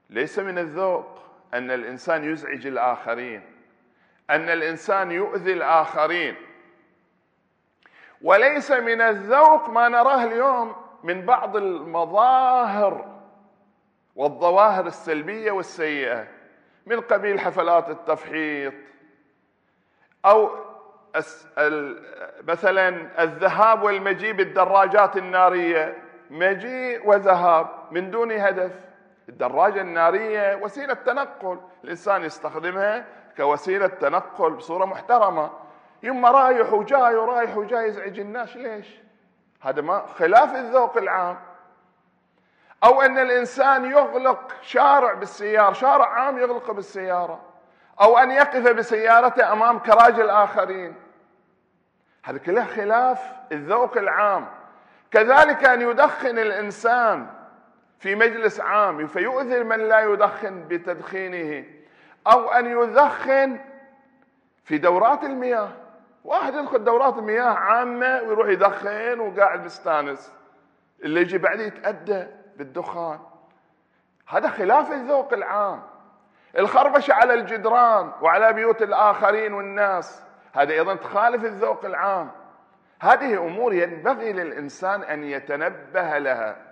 ليس من الذوق أن الإنسان يزعج الآخرين، أن الإنسان يؤذي الآخرين. وليس من الذوق ما نراه اليوم من بعض المظاهر والظواهر السلبية والسيئة، من قبيل حفلات التفحيط، أو مثلا الذهاب والمجيء بالدراجات النارية، مجيء وذهاب من دون هدف. الدراجة النارية وسيلة تنقل، الإنسان يستخدمها كوسيلة تنقل بصورة محترمة، يما رايح وجاي ورايح وجاي يزعج الناس. ليش؟ هذا ما خلاف الذوق العام. أو أن الإنسان يغلق شارع بالسيارة، شارع عام يغلق بالسيارة، أو أن يقف بسيارته أمام كراج الآخرين، هذا كله خلاف الذوق العام. كذلك أن يدخن الإنسان في مجلس عام فيؤذي من لا يدخن بتدخينه، أو أن يدخن في دورات المياه، واحد يدخل دورات المياه عامة ويروح يدخن وقاعد مستانس، اللي يجي بعده يتأدى بالدخان. هذا خلاف الذوق العام. الخربشة على الجدران وعلى بيوت الآخرين والناس، هذا أيضا تخالف الذوق العام. هذه أمور ينبغي للإنسان أن يتنبه لها.